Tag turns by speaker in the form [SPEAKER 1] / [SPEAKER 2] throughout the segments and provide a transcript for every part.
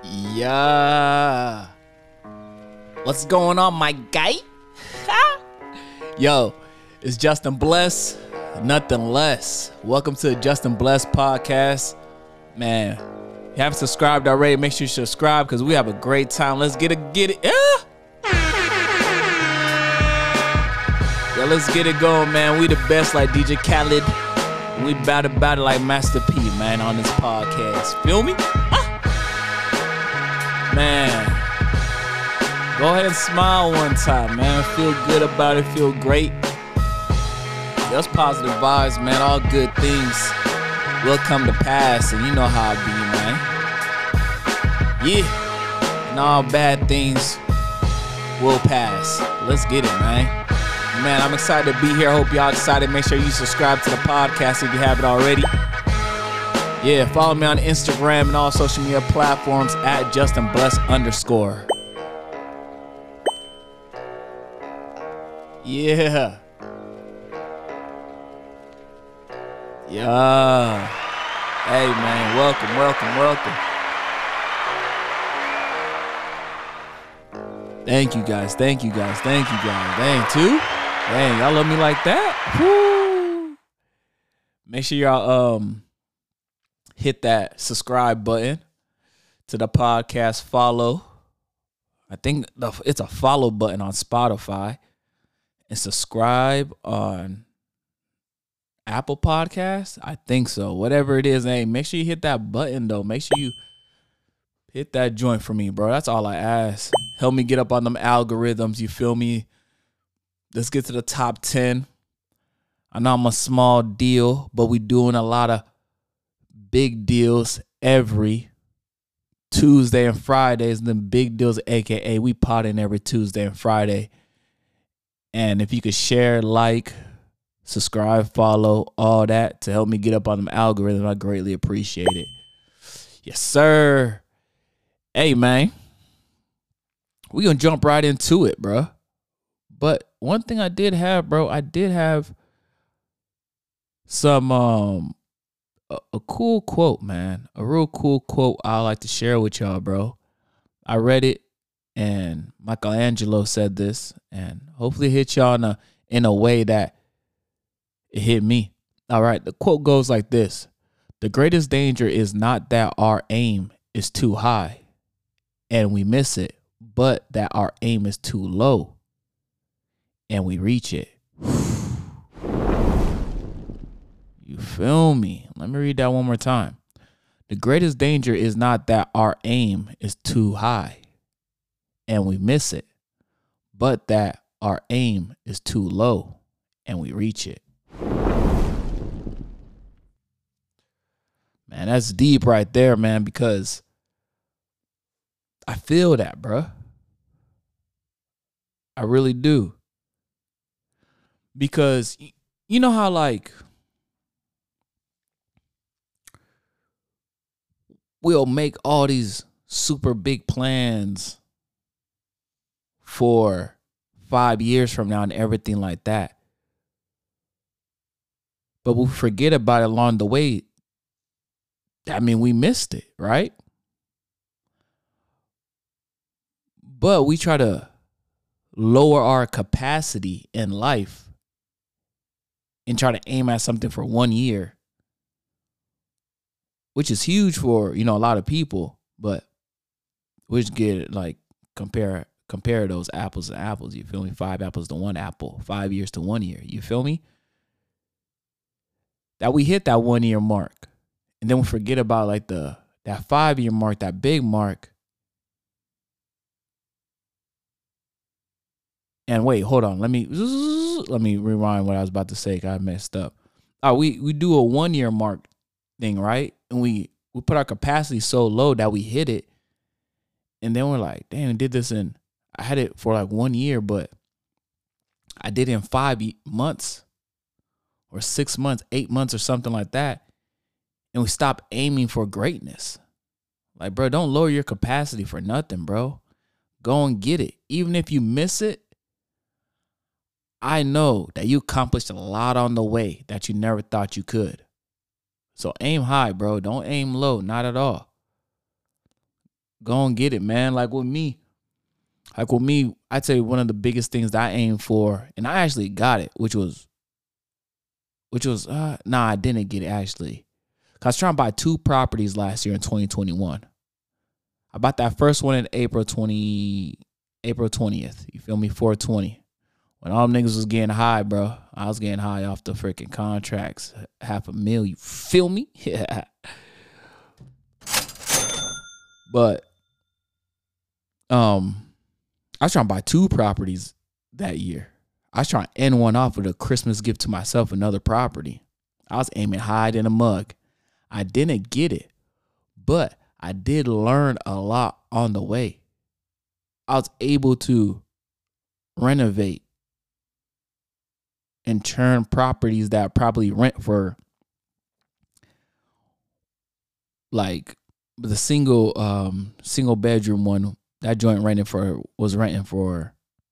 [SPEAKER 1] Yeah. What's going on, my guy? Yo, it's Justin Bless, nothing less. Welcome to the Justin Bless podcast. Man, if you haven't subscribed already, make sure you subscribe because we have a great time. Let's get it. Yeah, let's get it going, man. We the best like DJ Khaled. We about it like Master P, man, on this podcast. Feel me? Man, go ahead and smile one time, man. Feel good about it. Feel great. That's positive vibes, man. All good things will come to pass, and you know how it be, man. Yeah, and all bad things will pass. Let's get it, man. Man, I'm excited to be here. Hope y'all excited. Make sure you subscribe to the podcast if you haven't already. Yeah, follow me on Instagram and all social media platforms at JustinBless_. Yeah. Yeah. Hey, man, welcome. Thank you guys. Dang, too. Dang, y'all love me like that? Woo. Make sure y'all hit that subscribe button to the podcast. Follow. I think it's a follow button on Spotify. And subscribe on Apple Podcasts. I think so. Whatever it is, hey, make sure you hit that button, though. Make sure you hit that joint for me, bro. That's all I ask. Help me get up on them algorithms. You feel me? Let's get to the top 10. I know I'm a small deal, but we doing a lot of big deals every Tuesday and Fridays. The big deals, a.k.a. we potting every Tuesday and Friday. And if you could share, like, subscribe, follow, all that to help me get up on them algorithms, I greatly appreciate it. Yes, sir. Hey, man. We gonna jump right into it, bro. But one thing I did have, bro, some a cool quote, man. A real cool quote I like to share with y'all, bro. I read it, and Michelangelo said this, and hopefully it hit y'all in a way that it hit me. All right, the quote goes like this. The greatest danger is not that our aim is too high and we miss it, but that our aim is too low and we reach it. You feel me? Let me read that one more time. The greatest danger is not that our aim is too high and we miss it, but that our aim is too low and we reach it. Man, that's deep right there, man, because I feel that, bruh. I really do. Because you know how, like, we'll make all these super big plans for 5 years from now and everything like that. But we forget about it along the way. I mean, we missed it, right? But we try to lower our capacity in life and try to aim at something for 1 year, which is huge for, a lot of people. But we just get like compare those apples to apples. You feel me? 5 apples to 1 apple, 5 years to 1 year. You feel me? That we hit that 1 year mark. And then we forget about like that 5 year mark, that big mark. And wait, hold on. Let me rewind what I was about to say. I messed up. We do a 1 year mark thing, right? And we put our capacity so low that we hit it. And then we're like, damn, I did this I had it for like 1 year, but I did it in 5 months or 6 months, 8 months or something like that. And we stop aiming for greatness. Like, bro, don't lower your capacity for nothing, bro. Go and get it. Even if you miss it, I know that you accomplished a lot on the way that you never thought you could. So aim high, bro. Don't aim low. Not at all. go and get it, man. Like with me, I'd say one of the biggest things that I aimed for, and I actually got it, which was I didn't get it actually. 'Cause I was trying to buy 2 properties last year in 2021. I bought that first one in April 20th. You feel me? 420. When all them niggas was getting high, bro. I was getting high off the freaking contracts. $500,000. You feel me? Yeah. But I was trying to buy 2 properties that year. I was trying to end one off with a Christmas gift to myself, another property. I was aiming high in a mug. I didn't get it, but I did learn a lot on the way. I was able to renovate and turn properties that probably rent for like the single bedroom one, that joint was renting for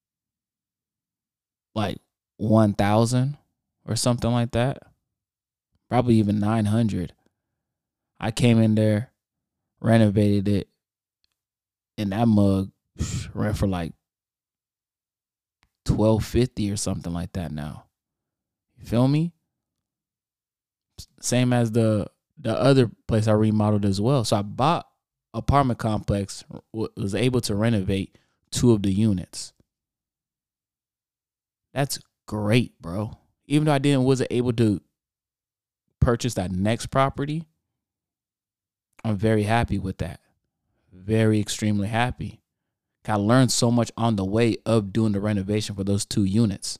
[SPEAKER 1] like 1,000 or something like that. Probably even 900. I came in there, renovated it, and that mug rent for like $1,250 or something like that now. You feel me? Same as the other place I remodeled as well. So I bought apartment complex, was able to renovate 2 of the units. That's great, bro. Even though I wasn't able to purchase that next property, I'm very happy with that. Very extremely happy. I learned so much on the way of doing the renovation for those 2 units.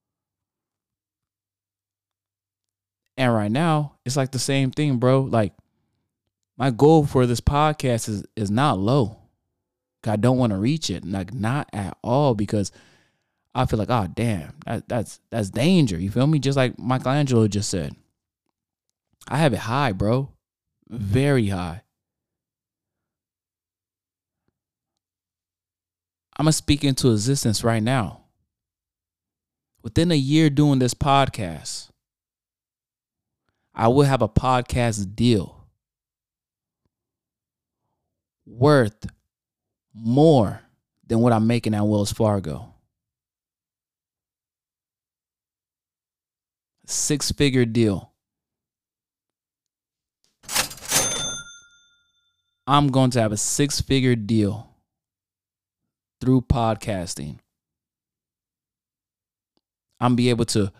[SPEAKER 1] And right now, it's like the same thing, bro. Like, my goal for this podcast is not low. I don't want to reach it. Like, not at all, because I feel like, oh, damn, that's danger. You feel me? Just like Michelangelo just said. I have it high, bro. Very high. I'm going to speak into existence right now. Within a year doing this podcast, I will have a podcast deal worth more than what I'm making at Wells Fargo. 6-figure deal. I'm going to have a 6-figure deal through podcasting. I'm be able to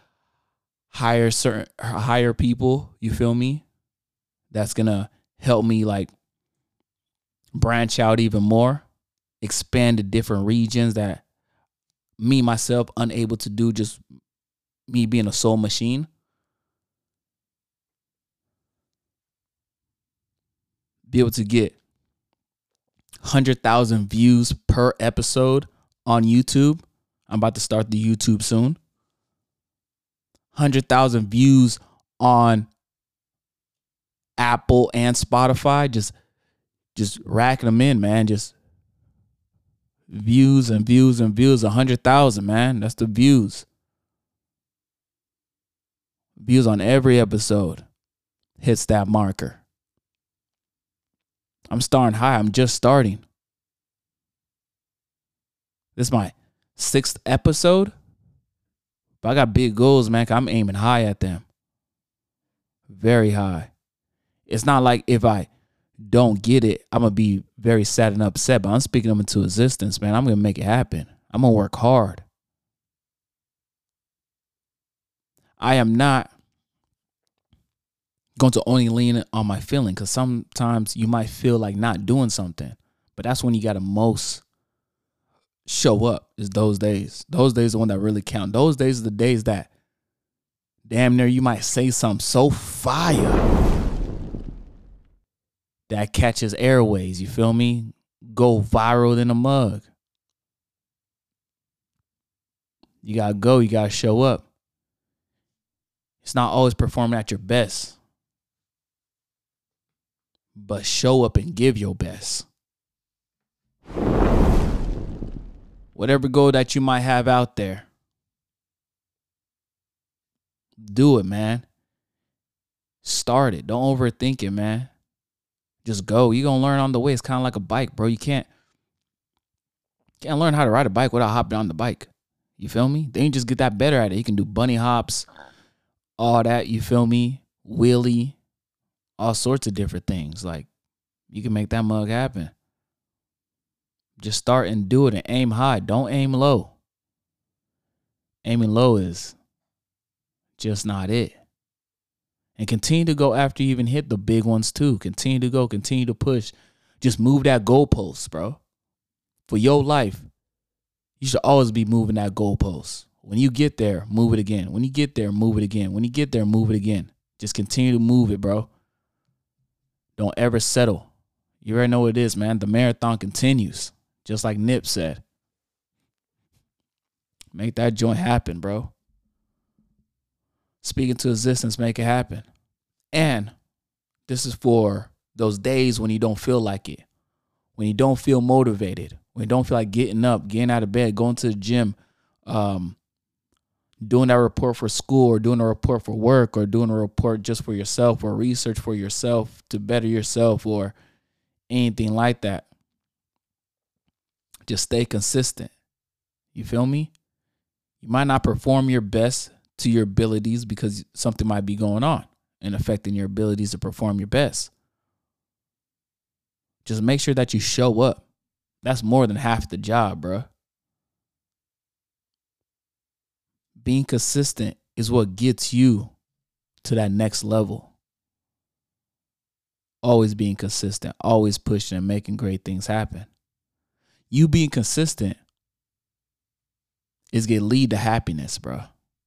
[SPEAKER 1] hire people, you feel me? That's gonna help me like branch out even more, expand to different regions that me myself unable to do, just me being a soul machine. Be able to get 100,000 views per episode on YouTube. I'm about to start the YouTube soon. 100,000 views on Apple and Spotify. Just racking them in, man. Just views and views and views. 100,000, man. That's the views. Views on every episode hits that marker. I'm starting high. I'm just starting. This is my 6th episode. But I got big goals, man. I'm aiming high at them. Very high. It's not like if I don't get it, I'm going to be very sad and upset. But I'm speaking them into existence, man. I'm going to make it happen. I'm going to work hard. I am not going to only lean on my feeling, because sometimes you might feel like not doing something. But that's when you got to most show up, is those days. Those days are the one that really count. Those days are the days that damn near you might say something so fire that catches airways, you feel me? Go viral in a mug. You gotta go, you gotta show up. It's not always performing at your best, but show up and give your best. Whatever goal that you might have out there, do it, man. Start it. Don't overthink it, man. Just go. You're going to learn on the way. It's kind of like a bike, bro. You can't learn how to ride a bike without hopping on the bike. You feel me? Then you just get that better at it. You can do bunny hops, all that. You feel me? Wheelie, all sorts of different things. Like, you can make that mug happen. Just start and do it and aim high. Don't aim low. Aiming low is just not it. And continue to go after you even hit the big ones too. Continue to go. Continue to push. Just move that goalpost, bro. For your life, you should always be moving that goalpost. When you get there, move it again. When you get there, move it again. When you get there, move it again. Just continue to move it, bro. Don't ever settle. You already know what it is, man. The marathon continues. Just like Nip said. Make that joint happen, bro. Speak into existence, make it happen. And this is for those days when you don't feel like it. When you don't feel motivated. When you don't feel like getting up, getting out of bed, going to the gym, doing that report for school or doing a report for work or doing a report just for yourself or research for yourself to better yourself or anything like that. Just stay consistent. You feel me? You might not perform your best to your abilities because something might be going on and affecting your abilities to perform your best. Just make sure that you show up. That's more than half the job, bro. Being consistent is what gets you to that next level. Always being consistent, always pushing and making great things happen. You being consistent is gonna lead to happiness, bro.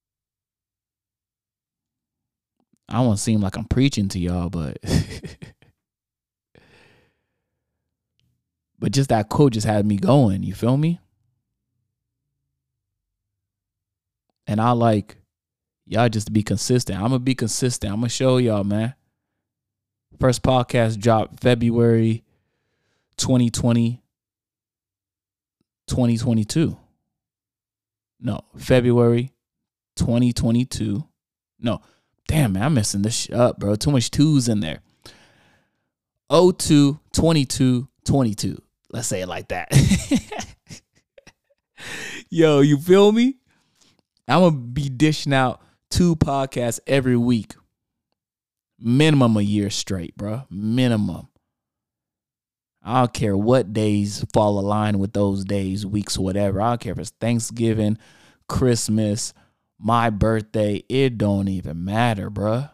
[SPEAKER 1] I don't want to seem like I'm preaching to y'all, but but just that quote just had me going. You feel me? And I like y'all just to be consistent. I'm gonna be consistent. I'm gonna show y'all, man. First podcast dropped February 2020, 2022. No, February 2022. No, damn, man, I'm messing this shit up, bro. Too much twos in there. 02, 22, 22. Let's say it like that. Yo, you feel me? I'm going to be dishing out 2 podcasts every week. Minimum a year straight, bro. Minimum. I don't care what days fall align with those days, weeks, whatever. I don't care if it's Thanksgiving, Christmas, my birthday. It don't even matter, bro.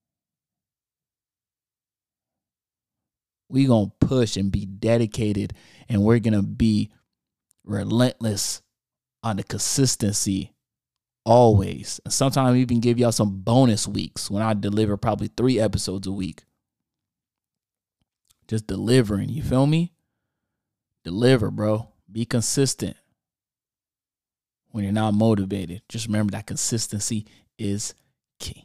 [SPEAKER 1] We gonna push and be dedicated, and we're gonna be relentless on the consistency always. And sometimes we even give y'all some bonus weeks when I deliver probably 3 episodes a week. Just delivering, you feel me? Deliver, bro. Be consistent when you're not motivated. Just remember that consistency is key.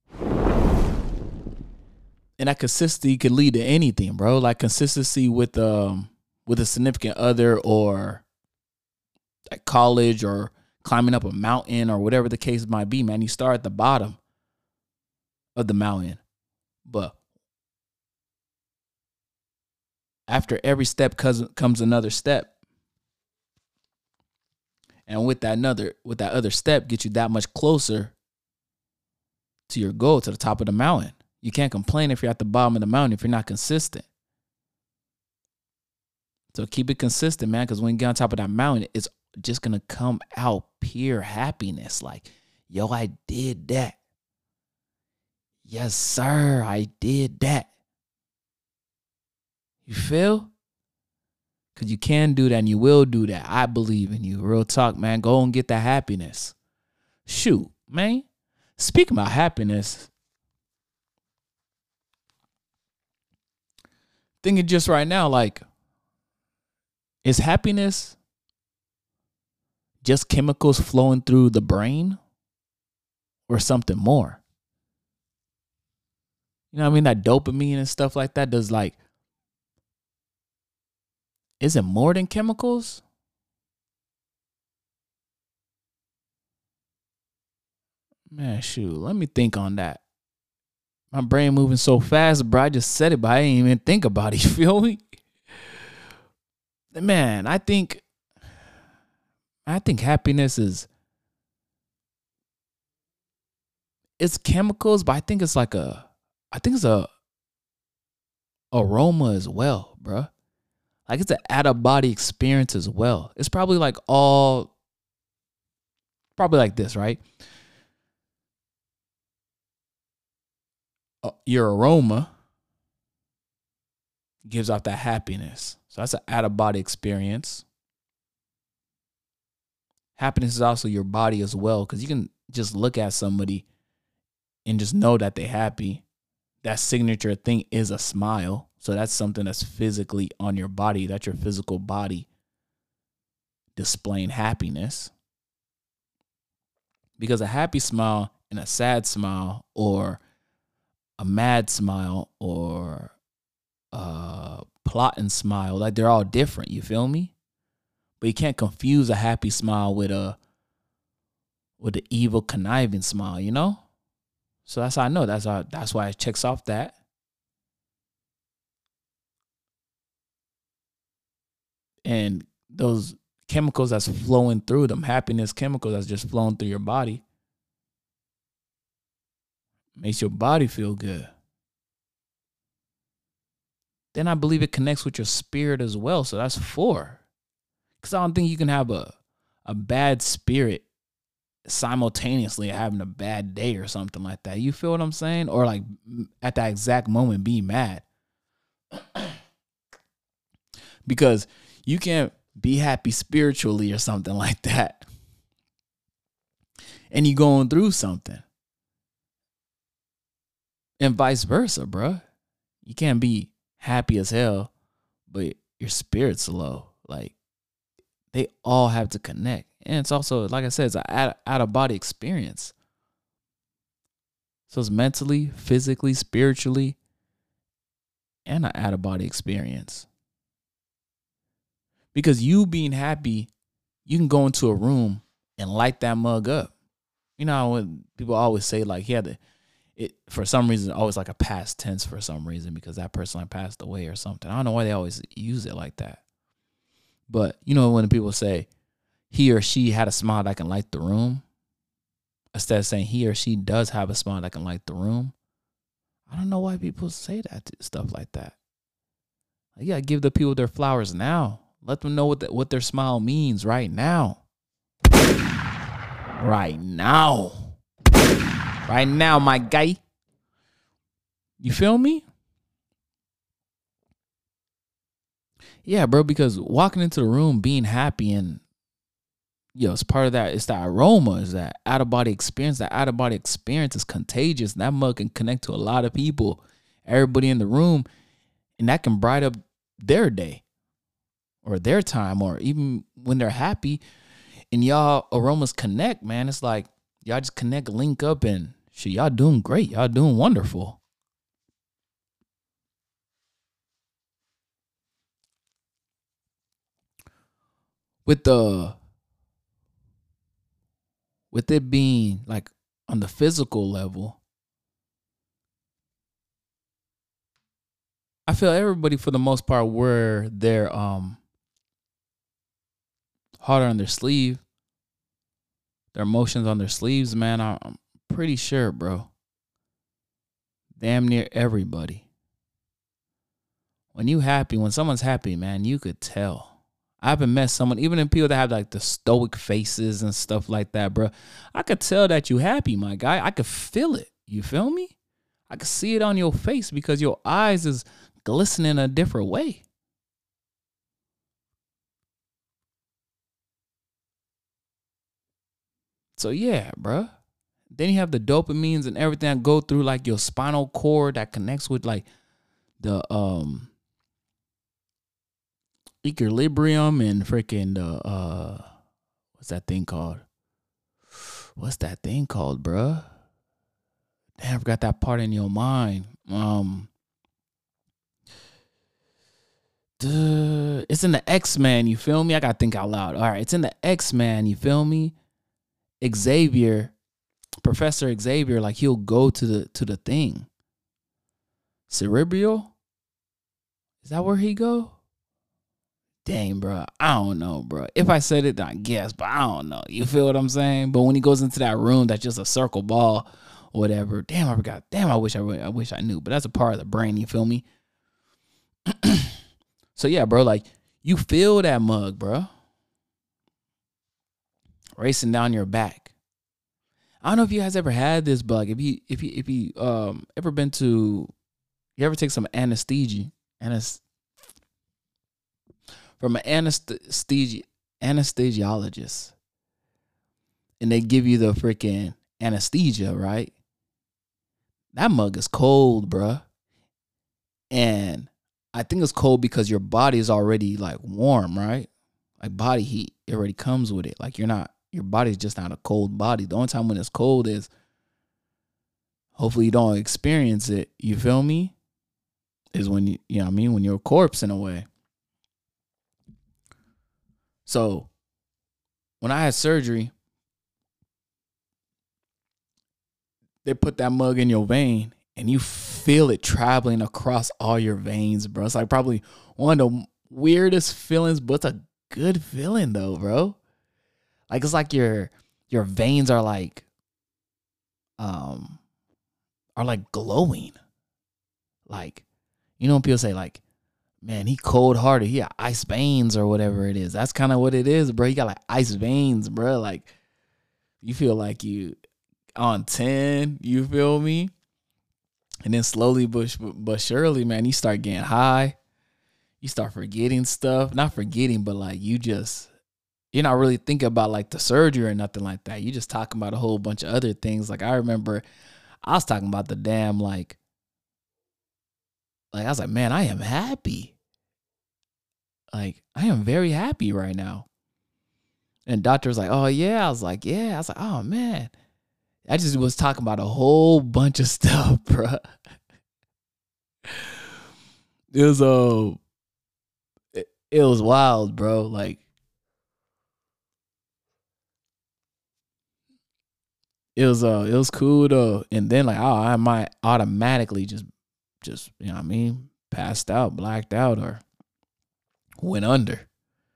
[SPEAKER 1] And that consistency could lead to anything, bro. Like consistency with a significant other or at college or climbing up a mountain or whatever the case might be, man. You start at the bottom of the mountain. But after every step comes another step. And with that other step, get you that much closer to your goal, to the top of the mountain. You can't complain if you're at the bottom of the mountain if you're not consistent. So keep it consistent, man, because when you get on top of that mountain, it's just going to come out pure happiness. Like, yo, I did that. Yes, sir, I did that. You feel? Because you can do that and you will do that. I believe in you. Real talk, man. Go and get that happiness. Shoot, man. Speaking about happiness, thinking just right now, like, is happiness just chemicals flowing through the brain or something more? You know what I mean? That dopamine and stuff like that does, like, is it more than chemicals? Man, shoot, let me think on that. My brain moving so fast, bro. I just said it, but I didn't even think about it. You feel me? Man, I think happiness is, it's chemicals, but I think it's a aroma as well, bro. Like it's an out of body experience as well. It's probably like this, right? Your aroma gives off that happiness. So that's an out of body experience. Happiness is also your body as well, because you can just look at somebody and just know that they're happy. That signature thing is a smile. So that's something that's physically on your body. That's your physical body displaying happiness. Because a happy smile and a sad smile, or a mad smile, or a plotting smile, like they're all different. You feel me? But you can't confuse a happy smile with the evil conniving smile, you know? So that's how I know. That's why it checks off that. And those chemicals that's flowing through them, happiness chemicals that's just flowing through your body, makes your body feel good. Then I believe it connects with your spirit as well. So that's 4. Because I don't think you can have a bad spirit simultaneously having a bad day or something like that. You feel what I'm saying? Or like at that exact moment be mad. Because you can't be happy spiritually or something like that, and you going through something. And vice versa, bro. You can't be happy as hell, but your spirit's low. Like, they all have to connect. And it's also, like I said, it's an out-of-body experience. So it's mentally, physically, spiritually, and an out-of-body experience. Because you being happy, you can go into a room and light that mug up. You know, when people always say, like, for some reason, always like a past tense for some reason, because that person like passed away or something. I don't know why they always use it like that. But, you know, when people say he or she had a smile that can light the room, instead of saying he or she does have a smile that can light the room, I don't know why people say that, stuff like that. Like, yeah, give the people their flowers now. Let them know what their smile means right now. Right now. Right now, my guy. You feel me? Yeah, bro, because walking into the room, being happy, and it's part of that. It's that aroma, it's that out-of-body experience. That out-of-body experience is contagious. And that mug can connect to a lot of people, everybody in the room, and that can brighten up their day or their time, or even when they're happy and y'all aromas connect, man. It's like y'all just connect, link up, and shit, y'all doing great. Y'all doing wonderful. With it being like on the physical level, I feel everybody for the most part wear their heart on their sleeve, their emotions on their sleeves, man. I'm pretty sure, bro. Damn near everybody. When you happy, when someone's happy, man, you could tell. I haven't met someone, even in people that have like the stoic faces and stuff like that, bro. I could tell that you happy, my guy. I could feel it. You feel me? I could see it on your face because your eyes is glistening a different way. So yeah, bro. Then you have the dopamines and everything that go through like your spinal cord that connects with like the equilibrium and freaking the what's that thing called? What's that thing called, bruh? Damn, I forgot that part in your mind. It's in the X-Men, you feel me? I gotta think out loud. All right, it's in the X-Men, you feel me? Xavier, Professor Xavier, like he'll go to the thing, Cerebral? Is that where he go? Dang, bro. I don't know, bro. If I said it, then I guess, but I don't know. You feel what I'm saying? But when he goes into that room, that's just a circle ball or whatever. Damn, I forgot. Damn, I wish I knew. But that's a part of the brain, you feel me? So yeah, bro, like you feel that mug, bro. Racing down your back. I don't know if you guys ever had this bug. If you ever been to, you ever take some anesthesia from an anesthesiologist, and they give you the freaking anesthesia, right? That mug is cold, bruh. And I think it's cold because your body is already like warm, right? Like body heat, it already comes with it. Like your body's just not a cold body. The only time when it's cold is, hopefully you don't experience it, you feel me? Is when you know what I mean? When you're a corpse in a way. So when I had surgery, they put that mug in your vein and you feel it traveling across all your veins, bro. It's like probably one of the weirdest feelings, but it's a good feeling though, bro. Like it's like your veins are like glowing. Like, you know when people say like, man, he cold hearted, he got ice veins or whatever it is. That's kind of what it is, bro. You got like ice veins, bro. Like you feel like you on 10, you feel me? And then slowly but surely, man, you start getting high. You start forgetting stuff. Not forgetting, but like you're not really thinking about like the surgery or nothing like that. You just talking about a whole bunch of other things. Like I remember I was talking about the damn like I was like, man, I am happy. Like I am very happy right now. And doctor was like, oh yeah. I was like, yeah. I was like, oh man. I just was talking about a whole bunch of stuff, bro. It was wild, bro. Like it was cool though. And then like I might automatically just you know what I mean, passed out, blacked out, or went under.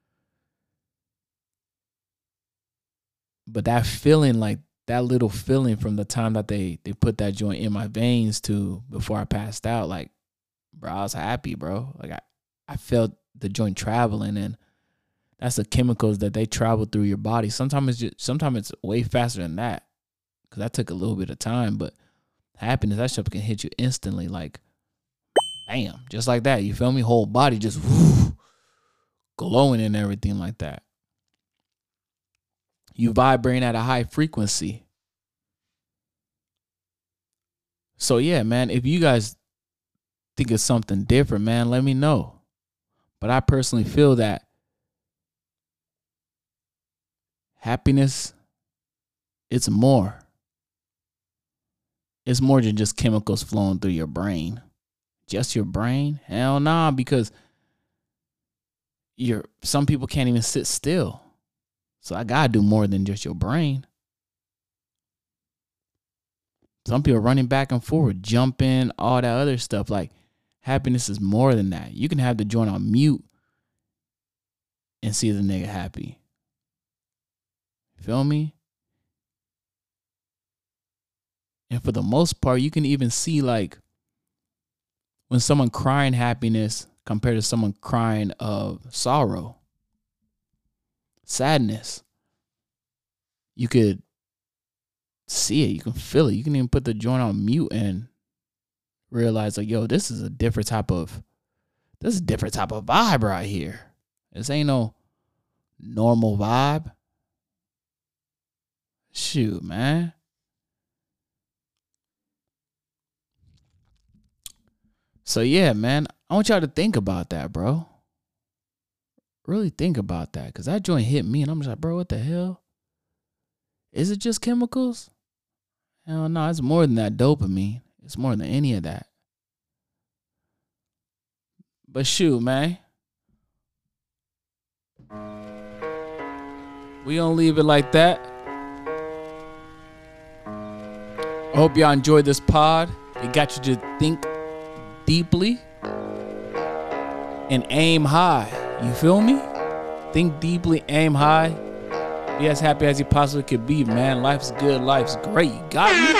[SPEAKER 1] But that feeling, like that little feeling from the time that they put that joint in my veins to before I passed out, like, bro, I was happy, bro. Like I felt the joint traveling, and that's the chemicals that they travel through your body. Sometimes it's way faster than that, because that took a little bit of time. But happiness, that stuff can hit you instantly, like bam, just like that. You feel me? Whole body just glowing and everything like that. You vibrating at a high frequency. So yeah, man, if you guys think it's something different, man, let me know. But I personally feel that happiness, it's more. It's more than just chemicals flowing through your brain. Just your brain? Hell nah, because some people can't even sit still. So I gotta do more than just your brain. Some people running back and forth, jumping, all that other stuff. Like happiness is more than that. You can have the joint on mute and see the nigga happy. Feel me? And for the most part, you can even see like when someone crying happiness compared to someone crying of sorrow, sadness. You could see it. You can feel it. You can even put the joint on mute and realize like, yo, this is a different type of vibe right here. This ain't no normal vibe. Shoot, man. So yeah, man, I want y'all to think about that, bro. Really think about that, because that joint hit me and I'm just like, bro, what the hell? Is it just chemicals? Hell no, it's more than that dopamine. It's more than any of that. But shoot, man. We gonna leave it like that. I hope y'all enjoyed this pod. It got you to think deeply and aim high. You feel me? Think deeply, aim high. Be as happy as you possibly could be, man. Life's good, life's great. You got me?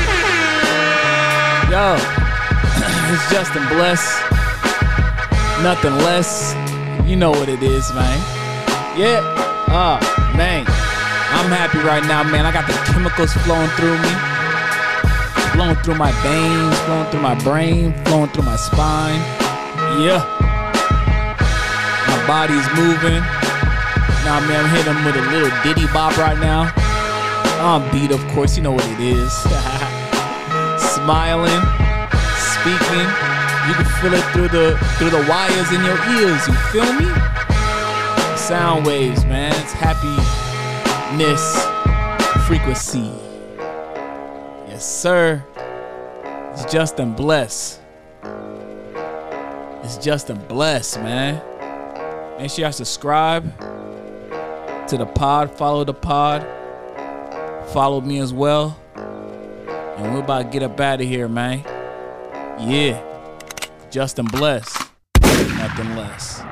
[SPEAKER 1] Yo, it's Justin Bless. Nothing less. You know what it is, man. Yeah. Man. I'm happy right now, man. I got the chemicals flowing through me. Flowing through my veins, flowing through my brain, flowing through my spine. Yeah. My body's moving. Nah, man, I'm hitting him with a little diddy bop right now. I'm beat, of course. You know what it is. Smiling, speaking. You can feel it through the wires in your ears. You feel me? Sound waves, man. It's happiness frequency. Yes, sir. It's Justin Bless. It's Justin Bless, man. Make sure y'all subscribe to the pod. Follow the pod. Follow me as well. And we're about to get up out of here, man. Yeah. Justin Bless. Nothing less.